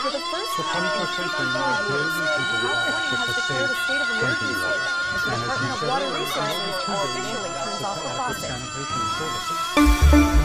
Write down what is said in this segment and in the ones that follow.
For the first time in 25 years, California has declared a state of emergency. The Department of Water Resources officially turns off the faucet.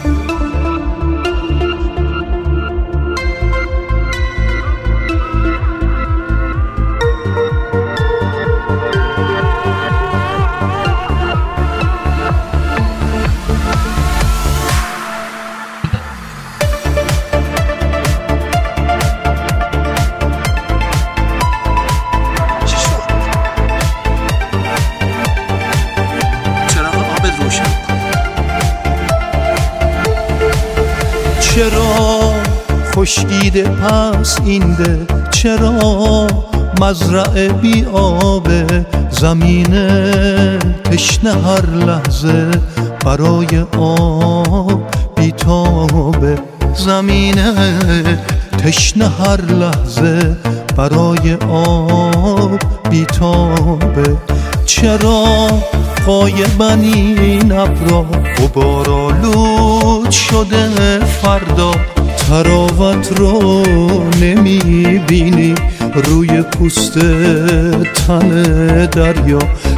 چرا خشکیده پس این ده، چرا مزرعه بی آبه، زمین تشنه هر لحظه برای آب بی تابه، زمین تشنه هر لحظه برای آب بی تابه. چرا غایبن این ابرا، غبارآلود شده فردا، تراوت رو نمیبینی روی پوست تن دریا،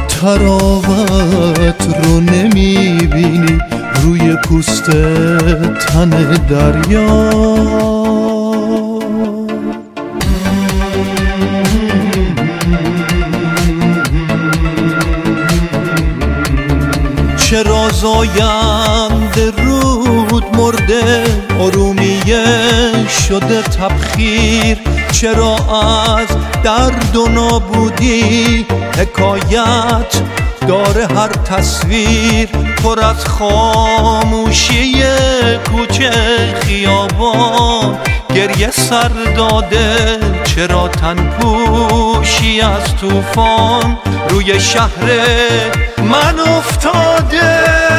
تراوت رو نمیبینی روی پوست تن دریا. چرا زاینده رود مرده، ارومیه شده تبخیر، چرا از درد و نابودی حکایت داره هر تصویر، پر از خاموشی کوچه خیابان گریه سر داده، چرا تن پوشی از طوفان روی شهر من افتاده.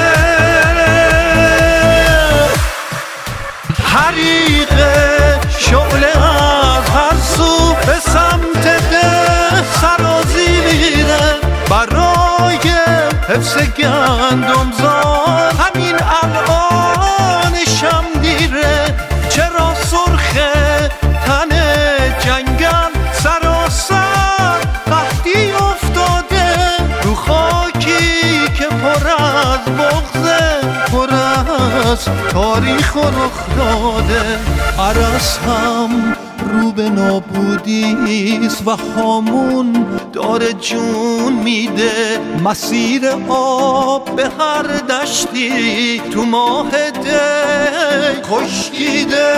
حریق شعله از هر سو به سمت ده سرازیره، برای حفظ گندمزار همین الان شم دیره، چرا سرخه تن جنگل سراسر قحطی افتاده، رو خاکی که پر از بغضه، پر از تاریخ و رخ داده. عرس هم رو به نابودیست و هامون داره جون میده، مسیر آب به هر دشتی تو ماه دی خشکیده.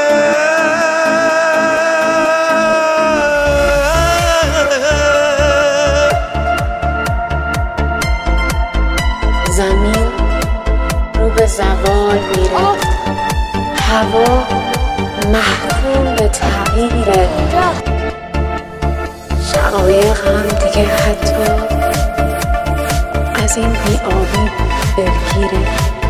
زمین رو به زوال میره، هوا محکوم به تغییره، شقایق هم دیگه حتی از این بی‌آبی دلگیره.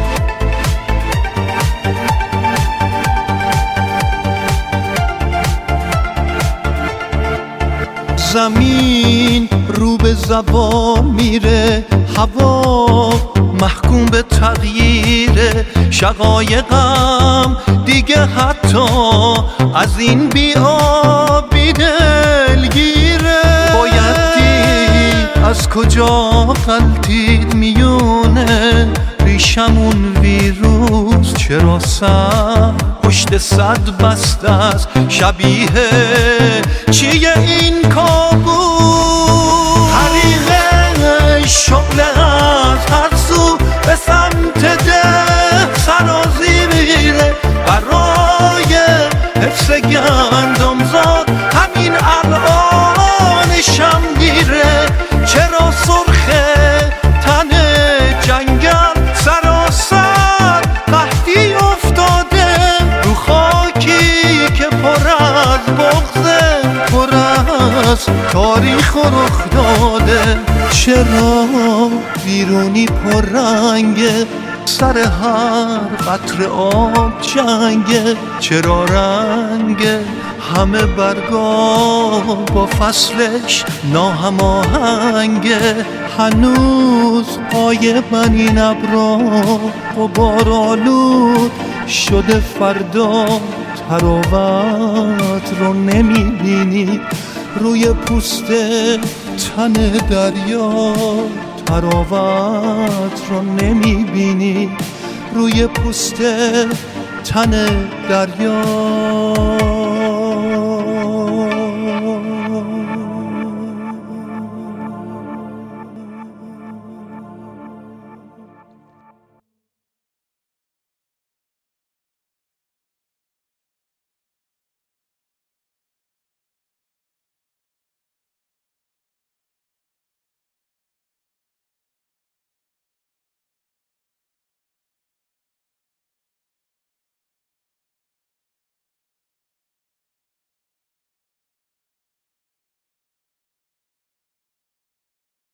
زمین رو به زوال میره، هوا محکوم به تغییره، شقایقم دیگه حتی از این بی‌آبی دلگیره. باید دید از کجا غلطید میونه ریشمون ویروس، چرا سر پشت صد بسته است، شبیه چیه این کابوس؟ حریق شعله از هر سو به سمت ده سرازی میره، برای حفظ گندمزار همین الان شم دیره، چرا سرخه تن جنگل سراسر قحطی افتاده، رو خاکی که پر از بغضه، پر از تاریخ و رخ داده. چرا بیرونی پر رنگه، سر هر قطره آب جنگه، چرا رنگه همه برگا با فصلش ناهماهنگه، هنوز غایبن این ابرا، غبارآلود شده فردا، تراوت رو نمیبینی روی پوست تن دریا، تراوت رو نمیبینی روی پوست تن دریا.